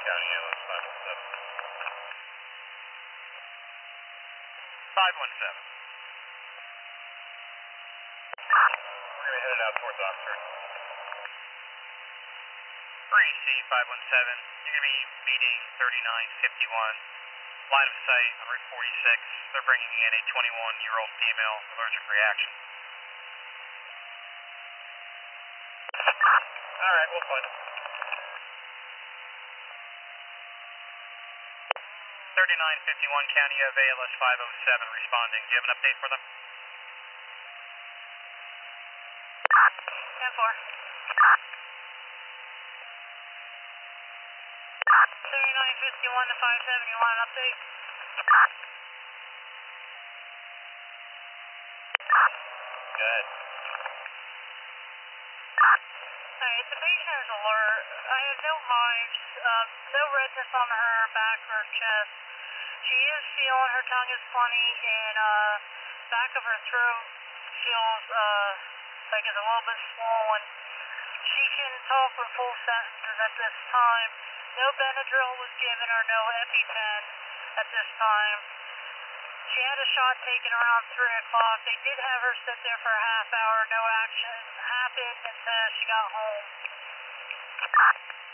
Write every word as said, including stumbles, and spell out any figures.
County ambulance five one seven. five one seven. We're going to head it out towards Oxford. Free C five one seven. You're going to be meeting thirty-nine fifty-one. Line of sight on Route forty-six. They're bringing in a twenty-one-year-old female allergic reaction. All right, we'll find them. thirty-nine fifty-one County of A L S five oh seven responding. Do you have an update for them? ten four. thirty-nine fifty-one to five seven, you want an update? Go ahead. Alright, the patient is alert. I have no hives, um, no redness on her back or chest. She is feeling her tongue is funny and uh, back of her throat feels uh, like it's a little bit swollen. She can talk with full sentences at this time. No Benadryl was given or no EpiPen at this time. She had a shot taken around three o'clock. They did have her sit there for a half hour. No action happened until she got home.